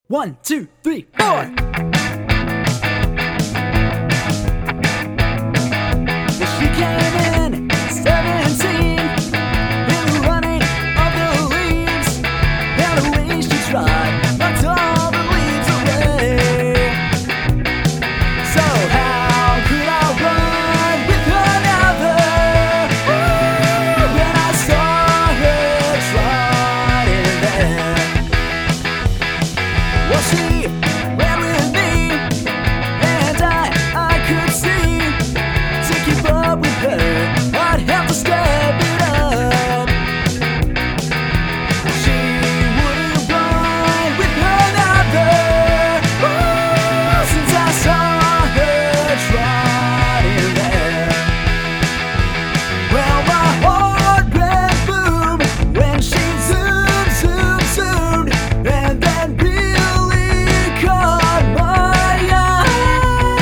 1, 2, 3, 4. She came in 17 in the running of the leaves, and the way she tried knocked all the leaves away. So how could I run with another when I saw her trotting there? Well, she ran with me, and I could see. To keep up with her, I'd have to step it up. She wouldn't run with another since I saw her trotting there. Well, my heart went boom when she zoomed, and then really caught my eye.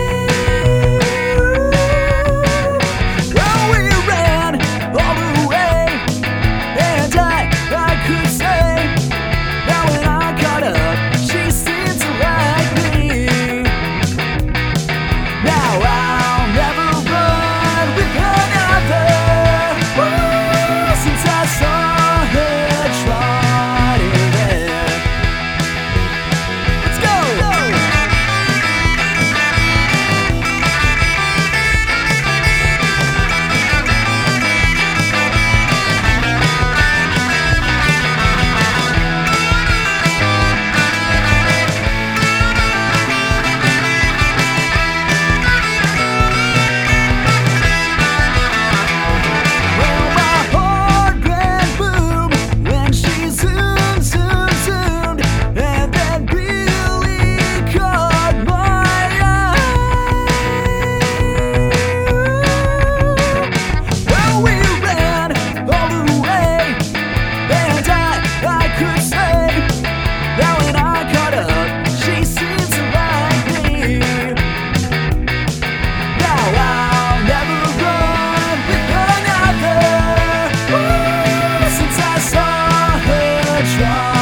Well, we ran all the way, and I could say that when I caught up, she seemed to like me. Now I'll never run with another since I saw her trotting there. Let's go! Well, my heart went boom when she zoomed, and then really caught my eye. Well, we ran all the way, and I could say that when I caught up, she seemed to like me. Now I'll never run with another since I saw her try.